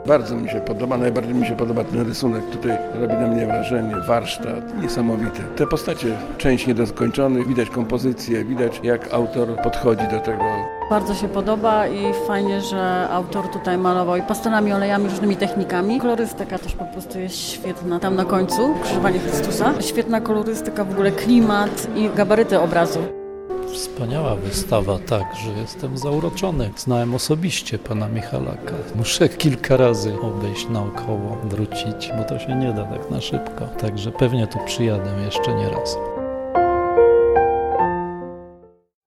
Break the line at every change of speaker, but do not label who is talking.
Bardzo mi się podoba, najbardziej mi się podoba ten rysunek. Tutaj robi na mnie wrażenie, warsztat niesamowity. Te postacie, część niedoskończonych, widać kompozycję, widać jak autor podchodzi do tego.
Bardzo się podoba i fajnie, że autor tutaj malował i pastelami, olejami, różnymi technikami. Kolorystyka też po prostu jest świetna. Tam na końcu, Krzyżowanie Chrystusa. Świetna kolorystyka, w ogóle klimat i gabaryty obrazu.
Wspaniała wystawa, tak, że jestem zauroczony. Znałem osobiście pana Michalaka. Muszę kilka razy obejść naokoło, wrócić, bo to się nie da tak na szybko. Także pewnie tu przyjadę jeszcze nie raz.